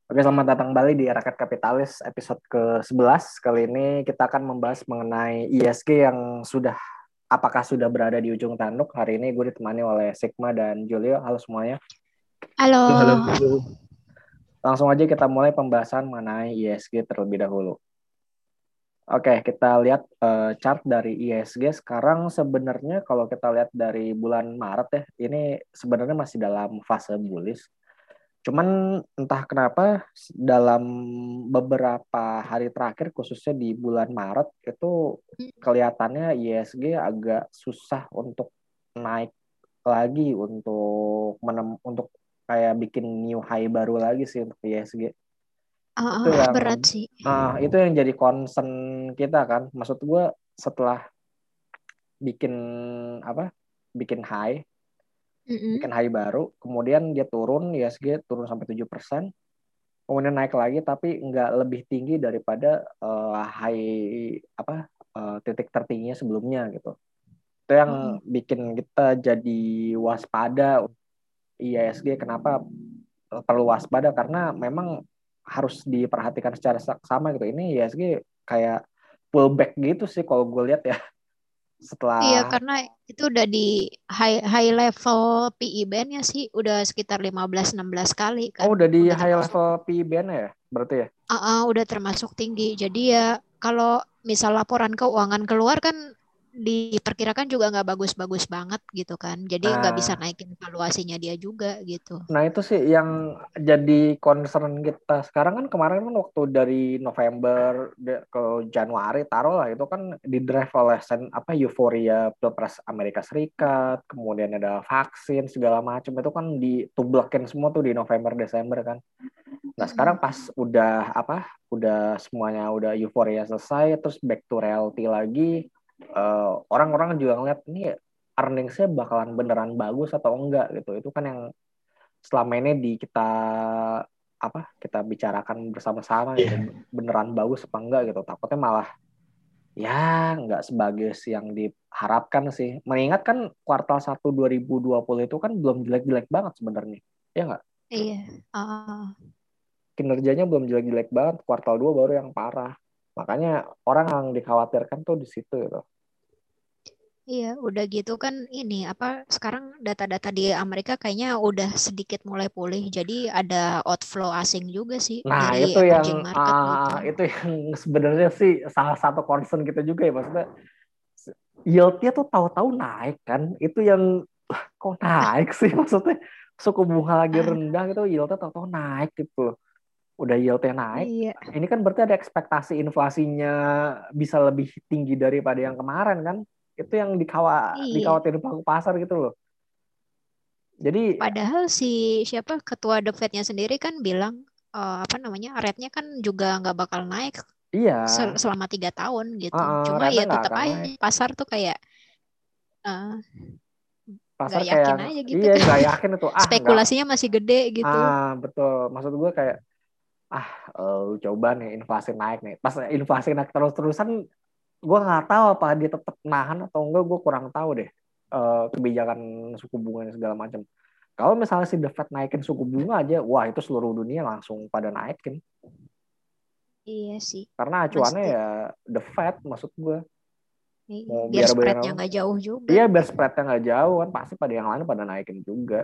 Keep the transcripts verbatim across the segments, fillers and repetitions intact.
Oke, selamat datang kembali di Rakyat Kapitalis episode ke sebelas. Kali ini kita akan membahas mengenai I S G yang sudah, apakah sudah berada di ujung tanduk. Hari ini gue ditemani oleh Sigma dan Julio. Halo semuanya. Halo. Halo, halo. Langsung aja kita mulai pembahasan mengenai I S G terlebih dahulu. Oke, kita lihat uh, chart dari I S G. Sekarang sebenarnya kalau kita lihat dari bulan Maret ya, ini sebenarnya masih dalam fase bullish. Cuman entah kenapa dalam beberapa hari terakhir khususnya di bulan Maret itu kelihatannya I S G agak susah untuk naik lagi untuk menem, untuk kayak bikin new high baru lagi sih untuk I S G. Uh, Itu yang berat sih. uh, itu yang jadi concern kita kan. Maksud gue setelah bikin apa? Bikin high Mm-mm. bikin high baru, kemudian dia turun, I S G turun sampai tujuh persen, kemudian naik lagi tapi nggak lebih tinggi daripada uh, high apa uh, titik tertingginya sebelumnya gitu. Itu yang Uh-uh. bikin kita jadi waspada I S G. Kenapa perlu waspada? Karena memang harus diperhatikan secara sama gitu. Ini I S G kayak pullback gitu sih kalau gue lihat ya. Iya, Setelah karena itu udah di high high level P E band-nya sih udah sekitar lima belas enam belas kali oh kan. udah di Udah high termasuk level P E band ya berarti ya. uh-uh, udah termasuk tinggi. Jadi ya kalau misal laporan keuangan keluar kan diperkirakan juga nggak bagus-bagus banget gitu kan. Jadi nggak bisa Nah, naikin valuasinya dia juga gitu. Nah itu sih yang jadi concern kita sekarang kan. Kemarin kan waktu dari November ke Januari taruh lah itu kan di drive oleh sen, apa euforia Pilpres Amerika Serikat, kemudian ada vaksin segala macam itu kan ditublekin semua tuh di November Desember kan. Nah sekarang Mm-mm. pas udah apa udah semuanya udah euforia selesai terus back to reality lagi, uh, orang-orang juga ngeliat ini earningsnya bakalan beneran bagus atau enggak gitu. Itu kan yang selama ini di kita apa kita bicarakan bersama-sama gitu, Iya. beneran bagus apa enggak gitu. Takutnya malah ya nggak sebagus yang diharapkan sih. Mengingat kan kuartal satu dua ribu dua puluh itu kan belum jelek-jelek banget sebenarnya, ya nggak? Iya. Uh, Kinerjanya belum jelek-jelek banget, kuartal dua baru yang parah. Makanya orang yang dikhawatirkan tuh di situ gitu. Iya, udah gitu kan ini apa sekarang data-data di Amerika kayaknya udah sedikit mulai pulih. Jadi ada outflow asing juga sih Nah, dari itu yang emerging market gitu. uh, itu yang sebenarnya sih salah satu concern kita juga ya, maksudnya yield-nya tuh tahu-tahu naik kan. Itu yang kok naik sih maksudnya, suku bunga lagi Ah, rendah gitu yield-nya tahu-tahu naik gitu. Udah yield-nya naik, iya, ini kan berarti ada ekspektasi inflasinya bisa lebih tinggi daripada yang kemarin kan. Itu yang dikhawa iya. dikhawatirin pelaku pasar gitu loh. Jadi Padahal si siapa ketua The Fed-nya sendiri kan bilang eh, apa namanya rate-nya kan juga nggak bakal naik iya, sel- selama tiga tahun uh, gitu. uh, Cuma rate ya nggak tetap akan aja naik. pasar tuh kayak eh, Pasar nggak kayak yakin aja gitu iya kan. nggak yakin itu, ah nggak, Spekulasinya masih gede gitu. ah betul. Maksud gue kayak ah eh, coba nih inflasi naik nih. Pas inflasi naik terus-terusan, gue nggak tahu apa dia tetap nahan atau enggak. Gue kurang tahu deh eh, kebijakan suku bunga dan segala macam. Kalau misalnya si The Fed naikin suku bunga aja, wah itu seluruh dunia langsung pada naikin. Iya sih. Karena acuannya Mesti ya The Fed, maksud gue. iya, Mau biar biar spreadnya bayar, nggak jauh juga. iya biar spreadnya nggak jauh kan, pasti pada yang lain pada naikin juga.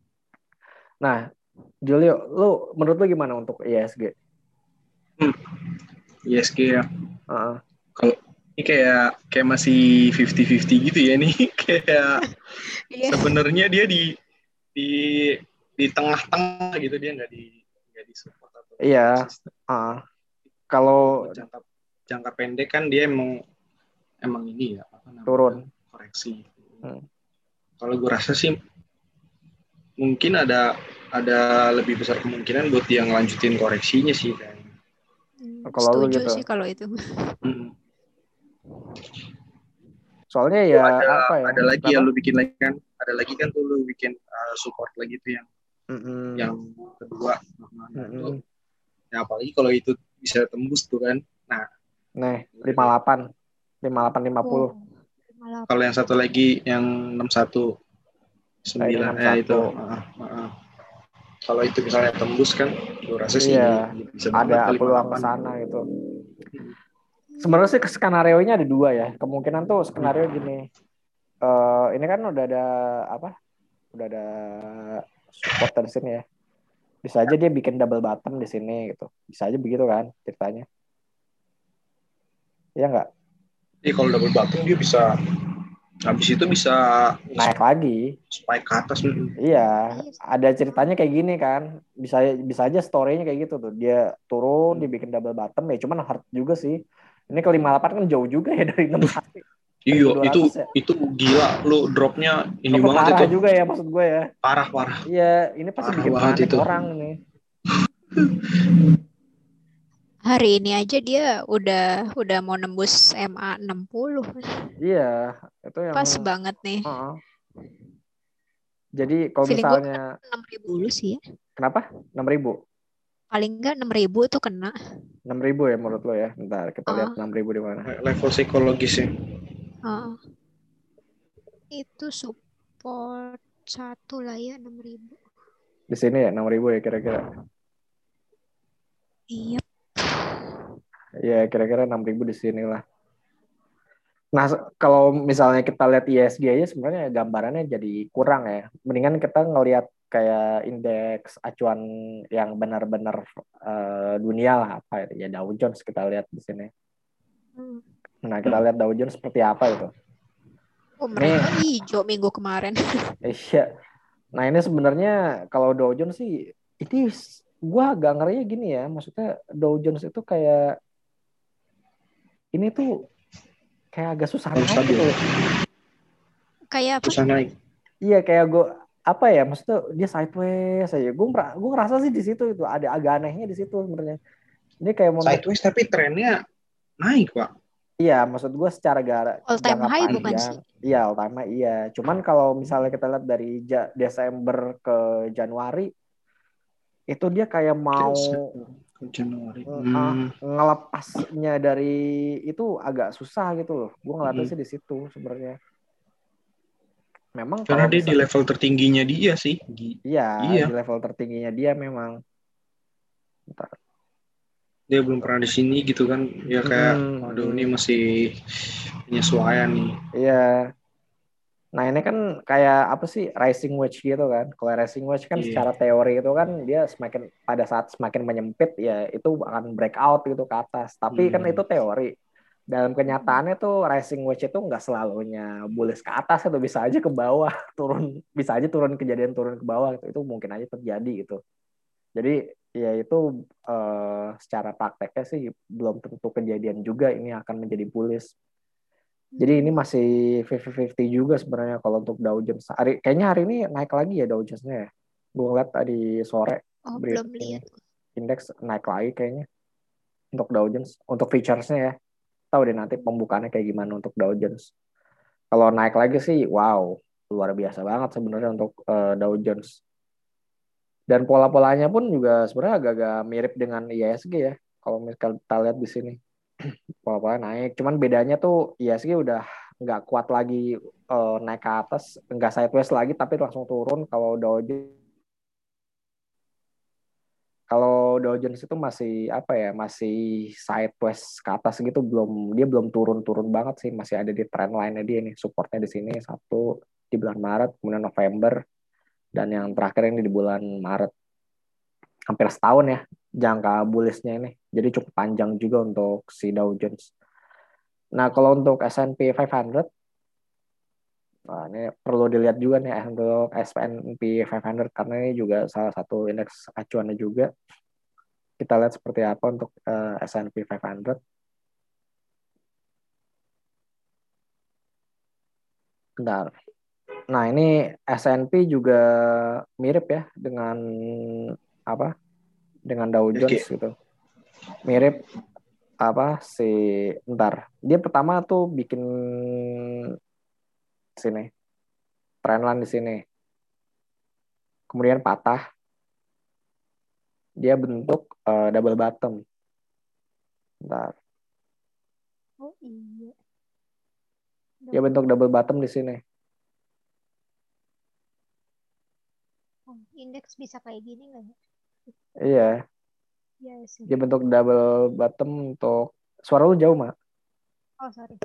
Nah, Julio, lu menurut lu gimana untuk I S G? Hmm, I S G ya. Uh, Kalau ini kayak kayak masih fifty fifty gitu ya nih. Kayak Iya. sebenarnya dia di di di tengah-tengah gitu, dia nggak di nggak di support atau iya, di resisten. uh, kalau Kalau buat jangka jangka pendek kan dia emang emang ini ya apa namanya turun. koreksi. Hmm. Kalau gue rasa sih mungkin ada ada lebih besar kemungkinan buat dia ngelanjutin koreksinya sih kayaknya. Hmm, Kalau lu setuju gitu. sih kalau itu. Hmm. Soalnya Itu ya ada apa ya? ada lagi ya Kenapa? lu bikin lagi kan ada lagi kan tuh lu bikin uh, support lagi tuh yang Mm-mm. yang kedua nah itu Mm-mm. ya apalagi kalau itu bisa tembus tuh kan nah Nih, gila lima puluh deh. delapan, lima puluh delapan, lima puluh. Oh, malah Kalau yang satu lagi yang enam satu Nah, ini sembilan eh enam puluh satu. itu uh, uh, uh. kalau itu misalnya tembus kan, gue rasa sih Iya, bisa banget ada kali peluang ke lima puluh delapan. sana gitu. Sebenarnya sih skenario-nya ada dua ya. Kemungkinan tuh skenario gini. Eh ini kan udah ada apa? Udah ada supporter di sini ya. Bisa aja dia bikin double bottom di sini gitu. Bisa aja begitu kan ceritanya. Iya nggak? Jadi kalau double bottom dia bisa, habis itu bisa Naik lagi. spike ke atas. Iya, Iya. ada ceritanya kayak gini kan. Bisa bisa aja story-nya kayak gitu tuh. Dia turun, Hmm. dibikin double bottom ya. Cuman hard juga sih. Ini ke lima puluh delapan kan jauh juga ya dari enam kali. Iya, itu seribu dua ratus ya. itu gila lo dropnya ini Dropnya banget parah itu. juga ya maksud gue ya. Parah parah. Iya, ini pasti Parah bikin banget panik itu. orang nih. Hari ini aja dia udah udah mau nembus M A enam puluh. Iya, itu yang Pas banget nih. uh-uh. Jadi kalau Feeling gue misalnya enam ribu dulu sih ya. kenapa? enam ribu. Paling enggak enam ribu tuh kena. enam ribu ya menurut lo ya. Bentar, kita lihat Uh, enam ribu di mana. Level psikologisnya. uh, itu support satu lah ya enam ribu. Di sini ya enam ribu ya kira-kira. Iya. Iya, kira-kira enam ribu di sini lah. Nah, kalau misalnya kita lihat I S G aja sebenarnya gambarannya jadi kurang ya. Mendingan kita ngelihat kayak indeks acuan yang benar-benar uh, dunia lah apa ya Dow Jones kita lihat di sini. Hmm. Nah, kita lihat Dow Jones seperti apa gitu. Oh, mereka ini, hijau minggu kemarin. Iya. Nah, ini sebenarnya kalau Dow Jones sih itu gua agak ngerinya gini ya. Maksudnya Dow Jones itu kayak ini tuh kayak agak susah naik stabil. gitu. Kayak apa? Susah naik. Iya kayak gue apa ya maksudnya dia sideways aja. Gue gue ngerasa sih di situ itu ada agak anehnya di situ sebenarnya. Ini kayak untuk Sideways tapi trennya naik, Pak. iya maksud gue secara gara, All time jangka high bukan panjang sih? iya utama iya. Cuman kalau misalnya kita lihat dari ja, Desember ke Januari itu dia kayak mau Januari. ah, Hmm. ngelepasnya dari itu agak susah gitu loh. Gue ngeliatnya Hmm. sih di situ sebenarnya. Memang Karena kalau dia misal di level tertingginya dia sih. iya Iya. di level tertingginya dia memang. Bentar. Dia belum pernah di sini gitu kan. Ya kayak, Mm-mm, waduh ini mm. masih penyesuaian nih. Iya. Nah ini kan kayak apa sih rising wedge gitu kan. Kalau rising wedge kan Iya. secara teori itu kan dia semakin pada saat semakin menyempit ya itu akan breakout gitu ke atas. Tapi kan Hmm. itu teori. Dalam kenyataannya tuh rising wedge itu nggak selalunya bullish ke atas itu bisa aja ke bawah turun bisa aja turun kejadian turun ke bawah itu, itu mungkin aja terjadi gitu. Jadi ya itu eh, secara prakteknya sih belum tentu kejadian juga ini akan menjadi bullish. Jadi ini masih lima puluh lima puluh juga sebenarnya kalau untuk Dow Jones. Hari, kayaknya hari ini naik lagi ya Dow Jones-nya ya. Gue ngeliat tadi sore Oh, berita belum ini lihat. indeks naik lagi kayaknya untuk Dow Jones. Untuk features-nya ya. Tahu deh nanti pembukaannya kayak gimana untuk Dow Jones. Kalau naik lagi sih wow, luar biasa banget sebenarnya untuk uh, Dow Jones. Dan pola-polanya pun juga sebenarnya agak-agak mirip dengan I S G ya. Kalau misalkan kita lihat di sini pola-pola naik. Cuman bedanya tuh I S G udah nggak kuat lagi uh, naik ke atas, nggak sideways lagi tapi langsung turun. Kalau Dow Jones, kalau Dow Jones itu masih apa ya, masih sideways ke atas gitu, belum dia belum turun-turun banget sih, masih ada di trend line-nya dia nih, supportnya di sini satu di bulan Maret, kemudian November, dan yang terakhir ini di bulan Maret. Hampir setahun ya jangka bullish-nya ini. Jadi cukup panjang juga untuk si Dow Jones. Nah, kalau untuk S and P lima ratus, nah ini perlu dilihat juga nih untuk S and P lima ratus karena ini juga salah satu indeks acuannya juga. Kita lihat seperti apa untuk uh, S and P lima ratus. Bentar. Nah, ini S and P juga mirip ya dengan apa? Dengan Dow Jones Oke. gitu. Mirip apa si bentar. Dia pertama tuh bikin sini trendline di sini. Kemudian patah. Dia bentuk uh, double bottom. Bentar. Oh iya. Dia bentuk double bottom di sini. Oh, indeks bisa kayak gini nggak ya? Iya, Iya sih. dia bentuk double bottom untuk suara lu jauh, Mak. Oh, sorry.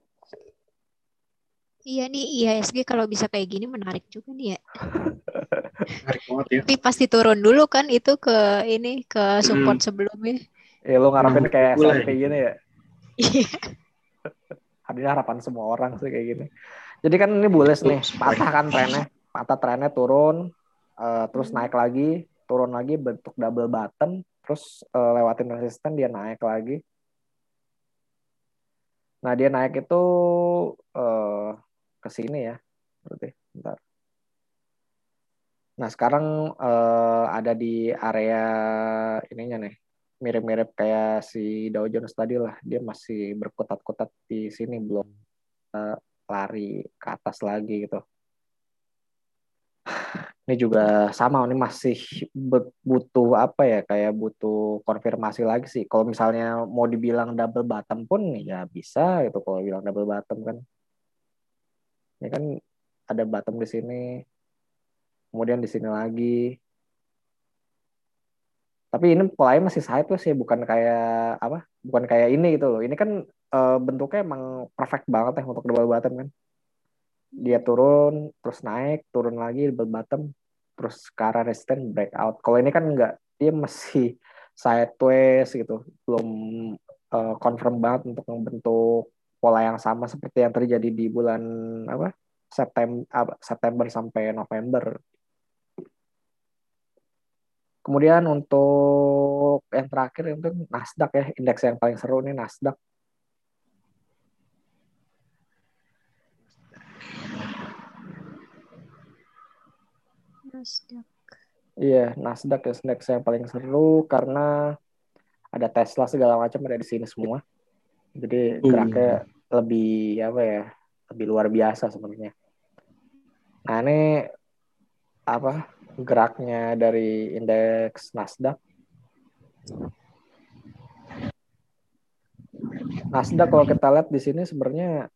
Iya nih, I H S G kalau bisa kayak gini menarik juga nih ya. Menarik banget ya. Tapi pasti turun dulu kan itu ke ini ke support Hmm. sebelumnya. Eh, lu ngarepin kayak Nunggu lah S and P ya. gini ya? Iya. Ada harapan semua orang sih kayak gini. Jadi kan ini bullish Itu nih, patah kan trennya, patah trennya turun, uh, terus Hmm. naik lagi, turun lagi bentuk double bottom, terus uh, lewatin resisten dia naik lagi. Nah dia naik itu uh, ke sini ya, berarti. Bentar. Nah sekarang uh, ada di area ininya nih, mirip-mirip kayak si Dow Jones tadi lah, dia masih berkutat-kutat di sini belum uh, lari ke atas lagi gitu. Ini juga sama, ini masih butuh apa ya, kayak butuh konfirmasi lagi sih. Kalau misalnya mau dibilang double bottom pun ya bisa gitu kalau bilang double bottom kan. Ini kan ada bottom di sini, kemudian di sini lagi. Tapi ini polanya masih sideways sih, bukan kayak apa? Bukan kayak ini gitu loh. Ini kan uh, bentuknya emang perfect banget ya untuk double bottom kan. Dia turun, terus naik, turun lagi double bottom, terus ke arah resisten breakout. Kalau ini kan enggak, dia masih sideways gitu, belum uh, confirm banget untuk membentuk pola yang sama seperti yang terjadi di bulan apa September September sampai November. Kemudian untuk yang terakhir itu Nasdaq ya, indeks yang paling seru nih Nasdaq. Nasdaq. Iya, Nasdaq ya indeks yang paling seru karena ada Tesla segala macam ada di sini semua. Jadi geraknya lebih apa ya, lebih luar biasa sebenarnya. Nah ini apa geraknya dari indeks Nasdaq. Nasdaq kalau kita lihat di sini sebenarnya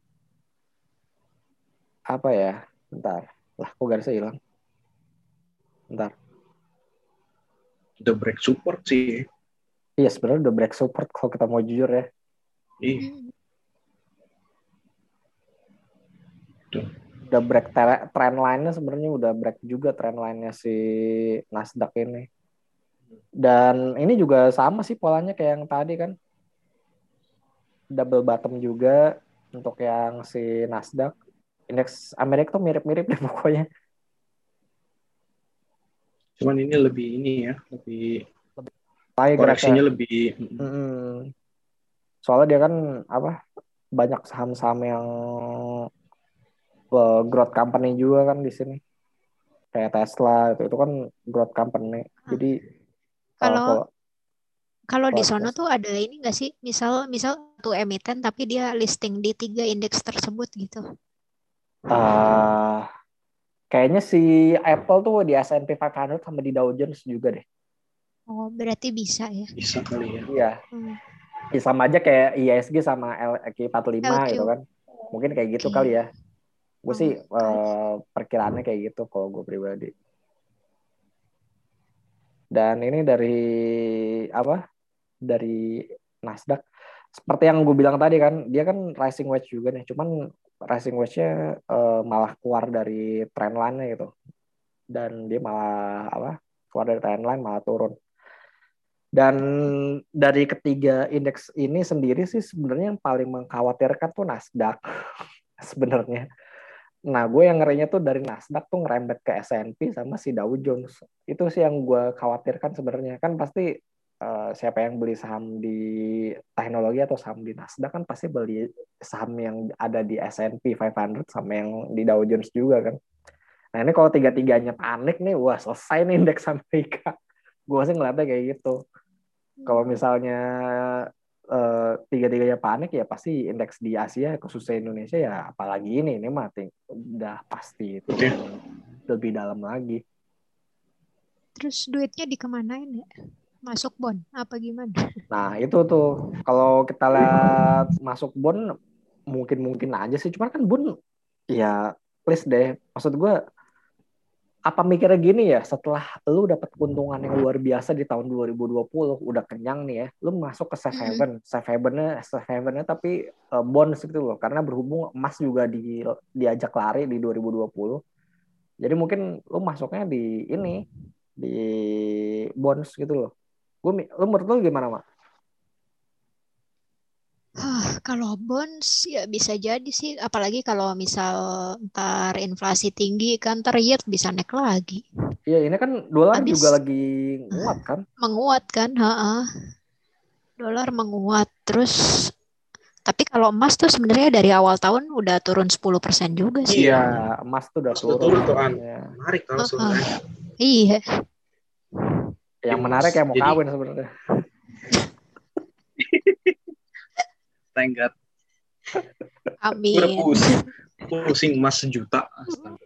apa ya? Bentar, lah kok garisnya hilang. Bentar. Udah break support sih. Iya sebenarnya udah break support kalau kita mau jujur ya. Iya. Udah break trend line-nya sebenarnya udah break juga trend line-nya si Nasdaq ini. Dan ini juga sama sih polanya kayak yang tadi kan. Double bottom juga untuk yang si Nasdaq. Indeks Amerika tuh mirip-mirip deh pokoknya. Cuman ini lebih ini ya, lebih Lagi koreksinya geraknya. lebih. Mm-mm. Soalnya dia kan apa banyak saham-saham yang uh, growth company juga kan di sini. Kayak Tesla itu, itu kan growth company. Jadi uh, Kalau kalau kalau di kalau sono Tesla, tuh ada ini nggak sih? Misal misal satu emiten tapi dia listing di tiga indeks tersebut gitu. uh, kayaknya si Apple tuh di S and P lima ratus sama di Dow Jones juga deh. Oh, berarti bisa ya. Bisa kali ya. Iya. Hmm. Ya, sama aja kayak I H S G sama L Q empat puluh lima L Q. gitu kan. Mungkin kayak gitu Oke. kali ya. Gue Oh, sih kali. uh, perkiraannya kayak gitu kalau gue pribadi. Dan ini dari apa? Dari Nasdaq. Seperti yang gue bilang tadi kan, dia kan rising wedge juga nih. Cuman rising wedge-nya uh, malah keluar dari trend line-nya gitu. Dan dia malah apa? Keluar dari trend line malah turun. Dan dari ketiga indeks ini sendiri sih sebenarnya yang paling mengkhawatirkan tuh Nasdaq sebenarnya. Nah, gue yang ngerinya tuh dari Nasdaq tuh ngerembet ke S and P sama si Dow Jones. Itu sih yang gue khawatirkan sebenarnya. Kan pasti uh, siapa yang beli saham di teknologi atau saham di Nasdaq kan pasti beli saham yang ada di S and P lima ratus sama yang di Dow Jones juga kan. Nah, ini kalau tiga-tiganya panik nih, wah selesai nih indeks Amerika. Gue sih ngeliatnya kayak gitu. Kalau misalnya uh, tiga-tiganya panik ya pasti indeks di Asia khususnya Indonesia ya apalagi ini ini mati udah pasti turun lebih dalam lagi. Terus duitnya dikemanain ya? Masuk bond apa gimana? Nah itu tuh kalau kita lihat masuk bond mungkin mungkin aja sih, cuman kan bond ya please deh, maksud gue apa mikirnya gini ya, setelah lu dapat keuntungan yang luar biasa di tahun dua ribu dua puluh, udah kenyang nih ya, lu masuk ke safe Mm-mm. haven, safe havennya, safe havennya tapi uh, bonds gitu loh, karena berhubung emas juga di, diajak lari di dua ribu dua puluh, jadi mungkin lu masuknya di ini, di bonds gitu loh. Lu, lu menurut lu gimana, Mak? Hah, kalau bonds ya bisa jadi sih, apalagi kalau misal ntar inflasi tinggi kan ntar yield bisa naik lagi. Iya, ini kan dolar juga Habis lagi nguat kan? menguat kan, ha-ha. Dolar menguat. Terus tapi kalau emas tuh sebenarnya dari awal tahun udah turun sepuluh persen juga sih. Iya, Iya, emas tuh udah pas udah turun. turun tuh An. Ya. Menarik tau Ha-ha. sebenarnya. Iya. Yang Emas. menarik kayak mau Jadi, kawin sebenarnya. thank God. Udah Amin. pusing. Pusing emas sejuta. Astaga.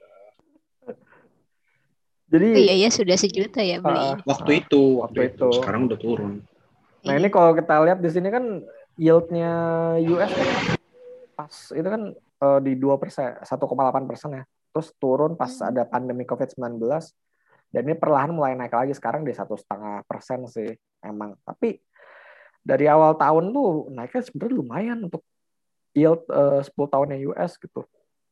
Jadi Oh iya ya sudah sejuta ya uh, belinya. Waktu uh, itu, waktu waktu itu. itu. Sekarang udah turun. Nah ini Iya. kalau kita lihat di sini kan yieldnya U S kan pas itu kan uh, di dua persen, satu koma delapan persen ya. Terus turun pas Hmm. ada pandemi covid sembilan belas. Dan ini perlahan mulai naik lagi sekarang di satu setengah persen sih emang. Tapi dari awal tahun tuh naiknya sebenarnya lumayan untuk yield uh, sepuluh tahunnya U S gitu.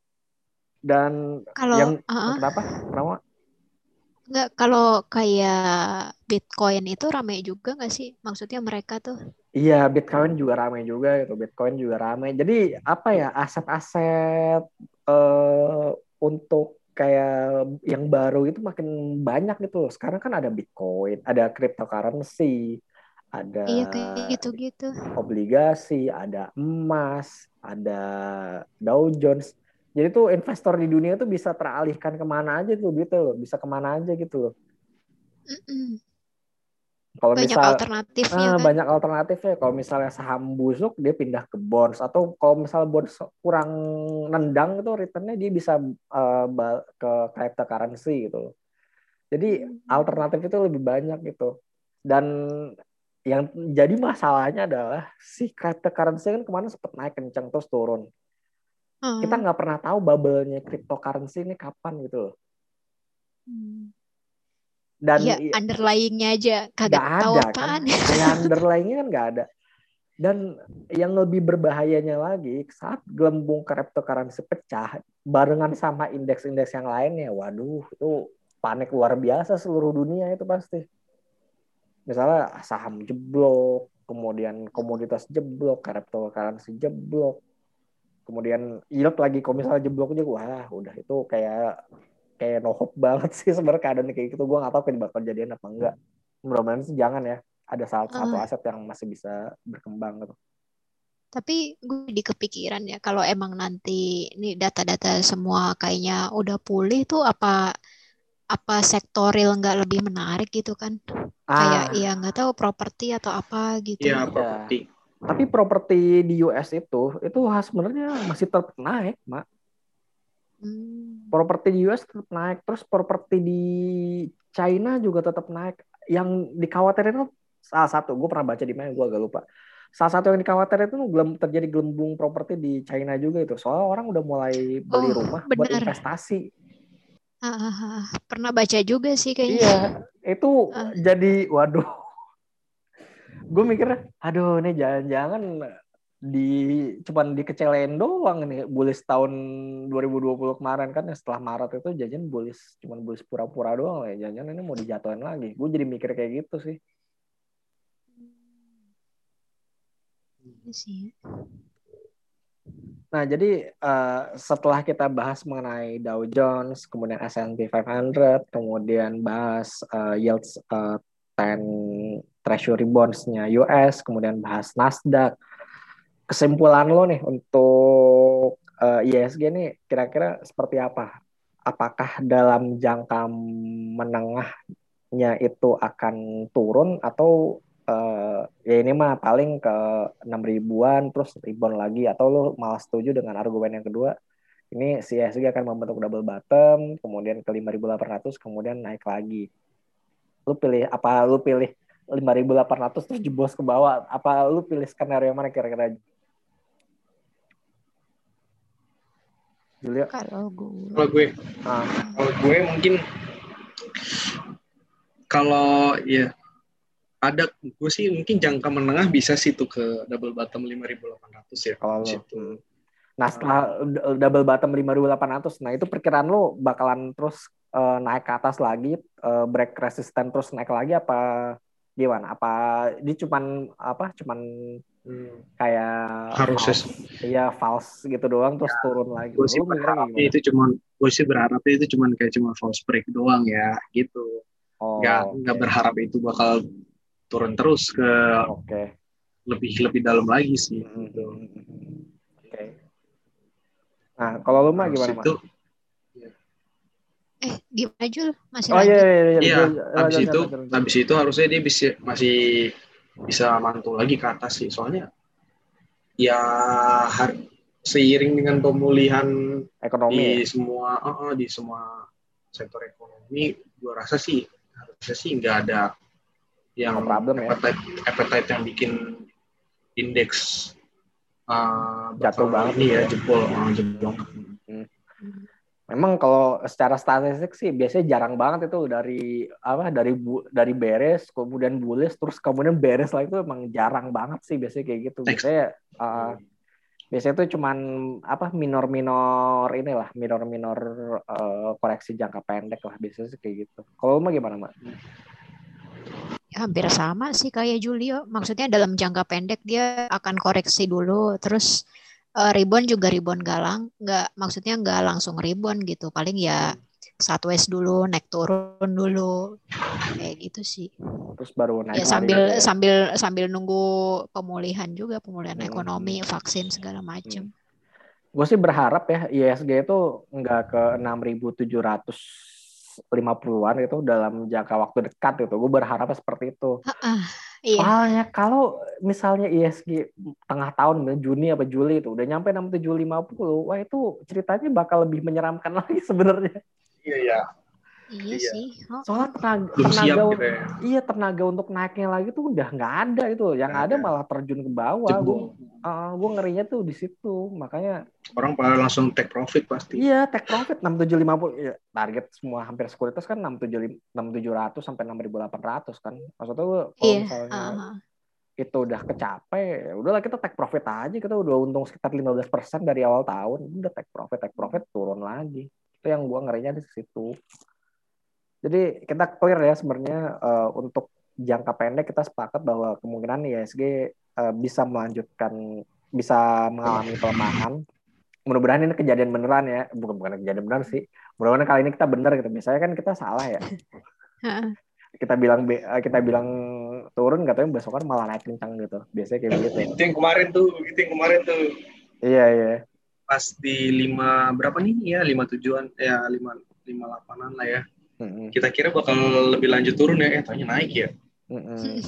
Dan Kalau yang uh-uh. kenapa? Kenapa? Enggak, kalau kayak Bitcoin itu ramai juga nggak sih? Maksudnya mereka tuh. Iya, Bitcoin juga ramai juga gitu. Bitcoin juga ramai. Jadi apa ya, aset-aset uh, untuk kayak yang baru itu makin banyak gitu. Sekarang kan ada Bitcoin, ada cryptocurrency, ada Iya kayak gitu-gitu. obligasi, ada emas, ada Dow Jones. Jadi tuh investor di dunia tuh bisa teralihkan kemana aja tuh gitu loh, bisa kemana aja gitu loh. Mm-mm. Kalau Banyak misal alternatifnya eh, kan. banyak alternatifnya. Kalau misalnya saham busuk dia pindah ke bonds, atau kalau misal bonds kurang nendang itu returnnya dia bisa uh, ke cryptocurrency gitu loh. Jadi alternatif itu lebih banyak gitu. Dan yang jadi masalahnya adalah si cryptocurrency kan kemana sempat naik kencang terus turun. Kita Hmm. nggak pernah tahu bubble-nya cryptocurrency ini kapan gitu loh. Hmm. Dan Iya, underlying-nya aja kagak nggak tahu ada kan, apaan. kayak underlying-nya kan nggak ada. Dan yang lebih berbahayanya lagi, saat gelembung cryptocurrency pecah barengan sama indeks-indeks yang lainnya, waduh itu panik luar biasa seluruh dunia itu pasti. Misalnya saham jeblok, kemudian komoditas jeblok, cryptocurrency jeblok, kemudian yield lagi kalau misalnya jeblok juga, wah udah itu kayak kayak no hope banget sih sebenarnya keadaan kayak gitu. Gue nggak tahu kan bakal jadian apa enggak. Mudah-mudahan sih jangan ya. Ada salah satu Uh, aset yang masih bisa berkembang gitu. tapi gue di kepikiran ya kalau emang nanti nih data-data semua kayaknya udah pulih tuh apa apa sektoril nggak lebih menarik gitu kan? Kayak Ah, ya nggak tahu properti atau apa gitu. Iya, ya. properti. Tapi properti di U S itu, itu sebenarnya masih tetap naik, Mak. Hmm. Properti di U S tetap naik, terus properti di China juga tetap naik. Yang dikhawatirkan itu salah satu, gue pernah baca di mana, gue agak lupa. Salah satu yang dikhawatirkan itu terjadi gelembung properti di China juga itu. Soalnya orang udah mulai beli Oh, rumah buat bener. investasi. Ah, ah, ah. Pernah baca juga sih kayaknya. Iya, itu Ah, jadi, waduh, gue mikirnya, aduh ini jangan-jangan di cuman dikecelain doang nih bullish tahun dua ribu dua puluh kemarin kan, setelah Maret itu jajan bullish cuman bullish pura-pura doang ya, jangan ini mau dijatuhin lagi. Gue jadi mikir kayak gitu sih. iya sih. Nah jadi uh, setelah kita bahas mengenai Dow Jones, kemudian S and P five hundred, kemudian bahas uh, yields uh, sepuluh treasury bonds-nya U S, kemudian bahas Nasdaq, kesimpulan lo nih untuk uh, I S G nih kira-kira seperti apa? Apakah dalam jangka menengahnya itu akan turun, atau uh, ya ini mah paling ke enam ribuan terus rebound lagi, atau lo malah setuju dengan argumen yang kedua, ini si I S G akan membentuk double bottom kemudian ke lima ribu delapan ratus kemudian naik lagi? Lu pilih apa? Lu pilih lima ribu delapan ratus terus jebos ke bawah, apa lu pilih skenario yang mana kira-kira? Julia? Kalau gue, Kalau gue, Ah, kalau gue mungkin Kalau ya ada, gue sih mungkin jangka menengah bisa sih tuh ke double bottom lima ribu delapan ratus ya. Kalau lo. Situ. Hmm. Nah setelah uh, double bottom lima ribu delapan ratus, nah itu perkiraan lo bakalan terus uh, naik ke atas lagi, uh, break resisten terus naik lagi apa gimana? Apa ini cuman apa? Cuman Hmm. kayak Harusnya false, iya false gitu doang terus ya, turun lagi. gue sih Lo mikirnya kayak berharapnya gimana? itu cuman gue sih berharapnya itu cuman kayak cuma false break doang ya gitu. Nggak Oh, nggak oke. berharap itu bakal turun terus ke Oke. lebih lebih dalam lagi sih gitu. Mm-hmm. Oke. Nah, kalau lu mah Habis gimana, Mak? itu Eh, gimana Jul? Masih Oh iya, lanjut? iya, iya, iya. iya, Gua habis lanjut, itu lanjut, lanjut. habis itu harusnya dia bisa masih bisa mantul lagi ke atas sih. Soalnya ya har- seiring dengan pemulihan Ekonomi ya? di semua uh, uh, di semua sektor ekonomi, gua rasa sih harusnya sih nggak ada No yang problem ya. appetite appetite yang bikin indeks uh, Jatuh bakal banget ini gitu ya ya. jebol uh, jebol. Hmm. Memang kalau secara statistik sih biasanya jarang banget itu dari apa dari bu, dari beres kemudian bullish terus kemudian beres lagi itu emang jarang banget sih biasanya kayak gitu. Next. Biasanya uh, biasanya itu cuman apa minor-minor inilah minor-minor uh, koreksi jangka pendek lah biasanya sih kayak gitu. Kalau lu mah gimana, Mak? Ya, hampir sama sih kayak Julio. Maksudnya dalam jangka pendek dia akan koreksi dulu, terus uh, rebound juga rebound galang, nggak maksudnya nggak langsung rebound gitu. Paling ya sideways dulu, naik turun dulu, kayak gitu sih. Terus baru naik Ya lagi gitu sambil ya. sambil sambil nunggu pemulihan juga, pemulihan Hmm, ekonomi, hmm, vaksin segala hmm. macam. Gue sih berharap ya I S G itu nggak ke enam ribu tujuh ratus lima puluhan itu dalam jangka waktu dekat itu. Gue berharap seperti itu. Ah, iya. Soalnya kalau misalnya I S G tengah tahun, Juni apa Juli itu udah nyampe enam ribu tujuh ratus lima puluh, wah itu ceritanya bakal lebih menyeramkan lagi sebenarnya. Iya ya. Iya Iya. sih. Oh, Soalnya tenaga, Belum siap tenaga gitu ya. iya tenaga untuk naiknya lagi tuh udah nggak ada itu. Yang Nggak ada ada. malah terjun ke bawah. Gue Jebol. uh, gue ngerinya tuh di situ. Makanya Orang pada langsung take profit pasti. iya, take profit enam ribu tujuh ratus lima puluh. Ya, target semua hampir sekuritas kan enam ribu tujuh ratus sampai enam ribu delapan ratus kan. Maksudnya gue kalau iya. misalnya Uh, itu udah kecapai, ya udahlah kita take profit aja. Kita udah untung sekitar lima belas persen dari awal tahun. Udah take profit, take profit turun lagi. Itu yang gue ngerinya di situ. Jadi kita clear ya sebenarnya uh, untuk jangka pendek kita sepakat bahwa kemungkinan I S G uh, bisa melanjutkan, bisa mengalami pelemahan. Mudah-mudahan ini kejadian beneran ya, bukan bukan kejadian beneran sih. Mudah-mudahan kali ini kita bener gitu. Biasanya kan kita salah ya. Kita bilang kita bilang turun, katanya besok kan malah naik kencang gitu. Biasanya kayak begitu. Itu yang kemarin tuh, itu yang kemarin tuh. Iya iya. Pas di lima berapa nih ya lima tujuan ya lima lima delapanan lah ya. Mm-mm. Kita kira bakal lebih lanjut turun ya, eh tanya naik ya. Mm-mm.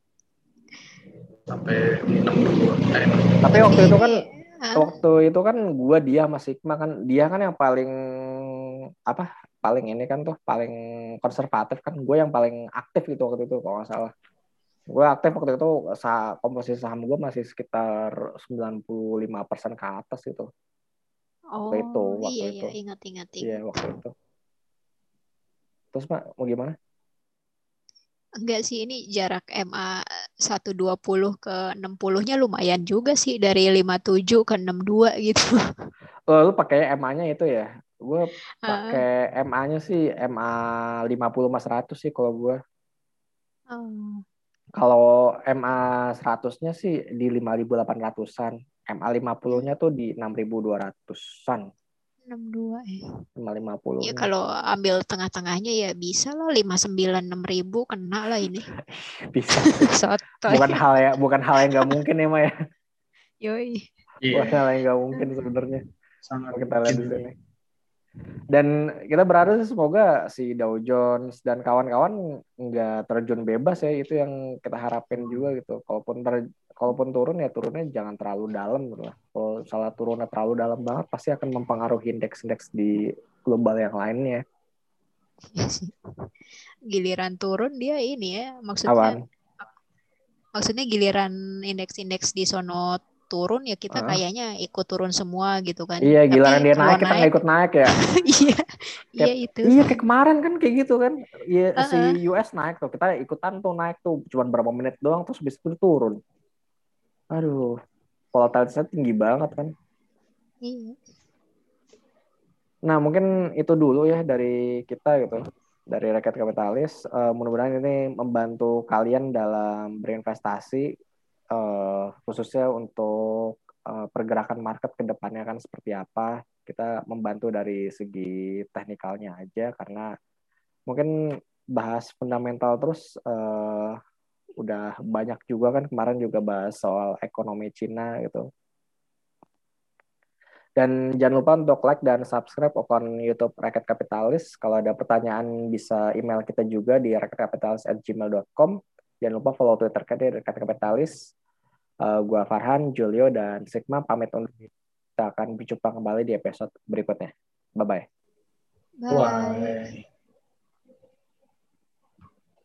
Sampai enam dua. Eh. Tapi waktu ini, itu kan uh, waktu itu kan gua dia sama Sigma kan dia kan yang paling apa paling ini kan tuh paling konservatif kan gue yang paling aktif gitu waktu itu kalau nggak salah gue aktif waktu itu sah, komposisi saham gue masih sekitar sembilan puluh lima persen ke atas itu waktu itu oh waktu iya itu ya ingat ingat iya ingat. waktu itu terus Mak mau gimana? Enggak sih, ini jarak M A seratus dua puluh ke enam puluh-nya lumayan juga sih, dari lima puluh tujuh ke enam puluh dua gitu. Oh, lu pakai M A-nya itu ya? Gue Uh, pakai M A-nya sih M A lima puluh sama seratus sih kalau gue. oh, Kalau M A seratus-nya sih di lima ribu delapan ratusan. M A lima puluh-nya tuh di enam ribu dua ratusan. enam puluh dua ya. M A Ya lima puluh-nya. kalau ambil tengah-tengahnya ya bisa lah lima puluh sembilan enam ribu kena lah ini. Bisa sih. Sotoy. Bukan hal ya, bukan hal yang nggak mungkin ya, Maya. Yoi. Bukan Iya, hal yang nggak mungkin sebenarnya. sangat Kalau kita lihat mungkin. di sini. Dan kita berharap sih semoga si Dow Jones dan kawan-kawan nggak terjun bebas ya, itu yang kita harapin juga gitu. Kalaupun ter, kalaupun turun ya turunnya jangan terlalu dalam gitu lah. Kalau salah turunnya terlalu dalam banget pasti akan mempengaruhi indeks-indeks di global yang lainnya. Giliran turun dia ini ya, maksudnya Awan. maksudnya giliran indeks-indeks di sono turun ya kita Uh. kayaknya ikut turun semua gitu kan. Iya, giliran Tapi dia kalau naik kita nggak naik, ikut naik ya. iya, iya Kayak, itu. iya kayak kemarin kan kayak gitu kan. Iya, si Uh-uh. U S naik tuh, kita ikutan tuh naik tuh, cuman berapa menit doang terus habis itu turun. Aduh, volatilitasnya tinggi banget kan. Iya. Nah, mungkin itu dulu ya dari kita gitu, dari Rakyat Kapitalis. Uh, mudah-mudahan ini membantu kalian dalam berinvestasi, uh, khususnya untuk uh, pergerakan market ke depannya kan seperti apa. Kita membantu dari segi teknikalnya aja, karena mungkin bahas fundamental terus uh, udah banyak juga kan, kemarin juga bahas soal ekonomi Cina gitu. Dan jangan lupa untuk like dan subscribe akun YouTube Rakyat Kapitalis. Kalau ada pertanyaan bisa email kita juga di rakyatkapitalis at gmail dot com. Jangan lupa follow Twitter kita di Rakyat Kapitalis. Uh, gua Farhan, Julio, dan Sigma pamit undur diri. Kita akan berjumpa kembali di episode berikutnya. Bye-bye. Bye. Bye.